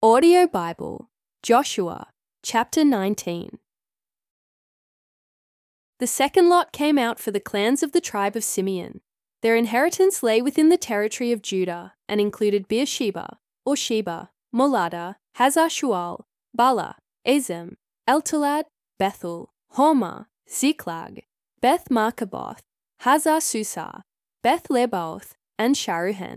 Audio Bible, Joshua, chapter 19. The second lot came out for the clans of the tribe of Simeon. Their inheritance lay within the territory of Judah and included Beersheba, or Sheba, Molada, Hazar-Shual, Bala, Ezem, Eltolad, Bethel, Hormah, Ziklag, Beth-Markaboth, Hazar-Susah, Beth-Lebaoth, and Sharuhen.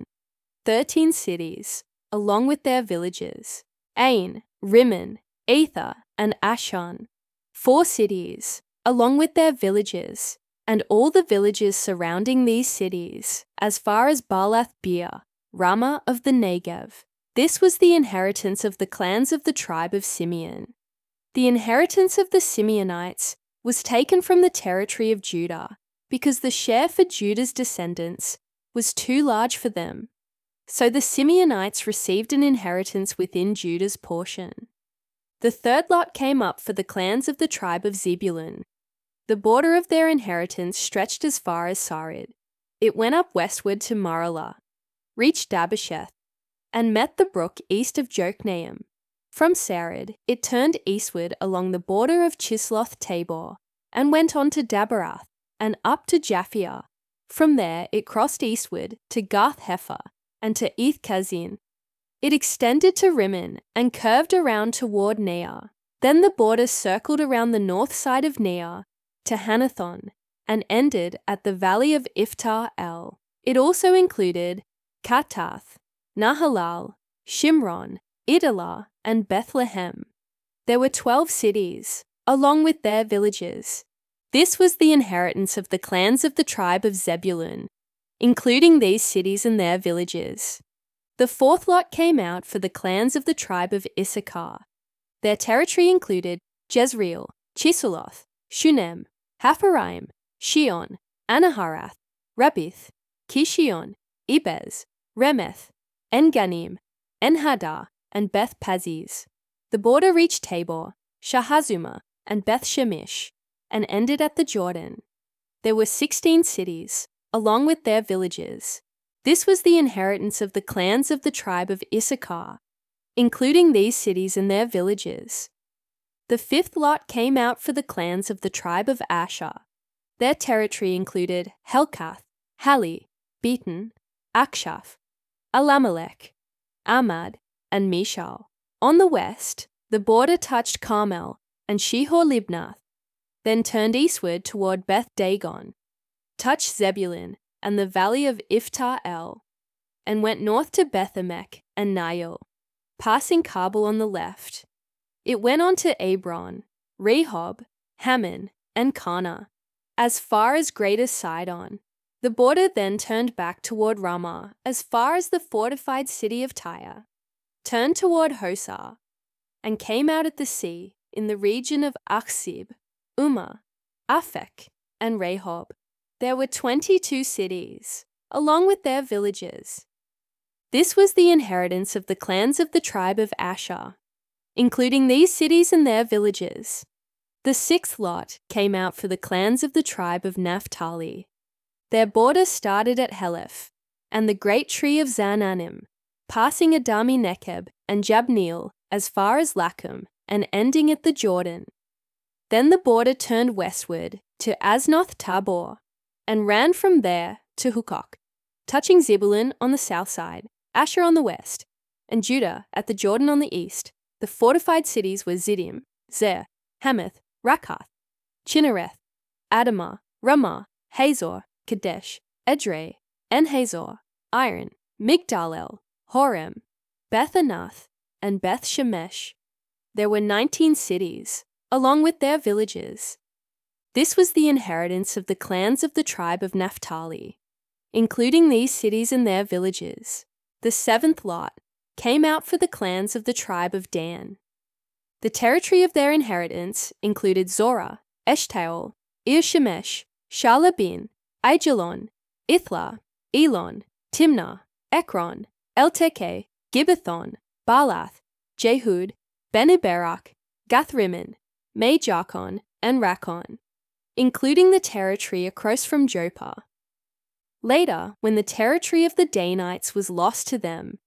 13 cities, along with their villages, Ain, Rimmon, Ether, and Ashan. 4 cities, along with their villages, and all the villages surrounding these cities, as far as Baalath-beer, Ramah of the Negev. This was the inheritance of the clans of the tribe of Simeon. The inheritance of the Simeonites was taken from the territory of Judah, because the share for Judah's descendants was too large for them. So the Simeonites received an inheritance within Judah's portion. The third lot came up for the clans of the tribe of Zebulun. The border of their inheritance stretched as far as Sarid. It went up westward to Maralah, reached Dabbesheth, and met the brook east of Jokneam. From Sarid, it turned eastward along the border of Chisloth-Tabor, and went on to Daberath, and up to Japhia. From there, it crossed eastward to Gath-Hepher, and to Eth-Kazin. It extended to Rimmon and curved around toward Neah. Then the border circled around the north side of Neah to Hanathon and ended at the valley of Iftah-El. It also included Katath, Nahalal, Shimron, Idalah, and Bethlehem. There were 12 cities, along with their villages. This was the inheritance of the clans of the tribe of Zebulun, including these cities and their villages. The fourth lot came out for the clans of the tribe of Issachar. Their territory included Jezreel, Chesulloth, Shunem, Hapharaim, Shion, Anaharath, Rabbith, Kishion, Ibez, Remeth, En-Ganim, En-Hadar, and Beth-Paziz. The border reached Tabor, Shahazuma, and Beth-Shemesh, and ended at the Jordan. There were 16 cities, along with their villages. This was the inheritance of the clans of the tribe of Issachar, including these cities and their villages. The fifth lot came out for the clans of the tribe of Asher. Their territory included Helkath, Hali, Beaton, Akshaph, Alamelech, Amad, and Mishal. On the west, the border touched Carmel and Shihor-Libnath, then turned eastward toward Beth-Dagon, touched Zebulun and the valley of Iftah-El, and went north to Beth-Emek and Nahil, passing Kabul on the left. It went on to Abron, Rehob, Hammon, and Kana, as far as Greater Sidon. The border then turned back toward Ramah as far as the fortified city of Tyre, turned toward Hosah, and came out at the sea in the region of Achzib, Ummah, Aphek, and Rehob. There were 22 cities, along with their villages. This was the inheritance of the clans of the tribe of Asher, including these cities and their villages. The sixth lot came out for the clans of the tribe of Naphtali. Their border started at Heleph and the great tree of Zaanannim, passing Adami-Nekeb and Jabneel as far as Lachem and ending at the Jordan. Then the border turned westward to Aznoth-Tabor and ran from there to Hukok, touching Zebulun on the south side, Asher on the west, and Judah at the Jordan on the east. The fortified cities were Ziddim, Zer, Hamath, Rakath, Chinnereth, Adamah, Ramah, Hazor, Kadesh, Edrei, En-Hazor, Iron, Migdal-El, Horem, Beth-Anath, and Beth-Shemesh. There were 19 cities, along with their villages. This was the inheritance of the clans of the tribe of Naphtali, including these cities and their villages. The seventh lot came out for the clans of the tribe of Dan. The territory of their inheritance included Zorah, Eshtaol, Ir-Shemesh, Shaalbin, Aijalon, Ithlah, Elon, Timnah, Ekron, Eltekeh, Gibbethon, Baalath, Jehud, Beni-Berak, Gath-Rimmon, Me-Jarkon, and Rakon, including the territory across from Joppa. Later, when the territory of the Danites was lost to them,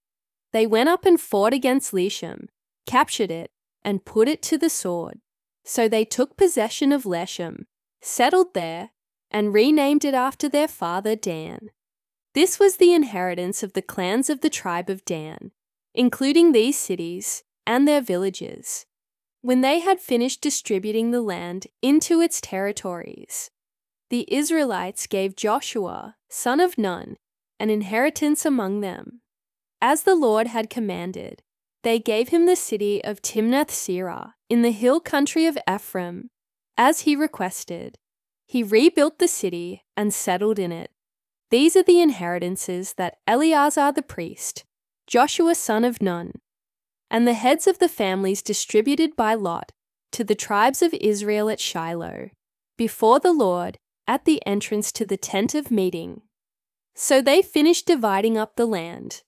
They went up and fought against Leshem, captured it, and put it to the sword. So they took possession of Leshem, settled there, and renamed it after their father Dan. This was the inheritance of the clans of the tribe of Dan, including these cities and their villages. When they had finished distributing the land into its territories, the Israelites gave Joshua, son of Nun, an inheritance among them. As the Lord had commanded, they gave him the city of Timnath-Serah in the hill country of Ephraim, as he requested. He rebuilt the city and settled in it. These are the inheritances that Eleazar the priest, Joshua son of Nun, and the heads of the families distributed by lot to the tribes of Israel at Shiloh, before the Lord at the entrance to the tent of meeting. So they finished dividing up the land,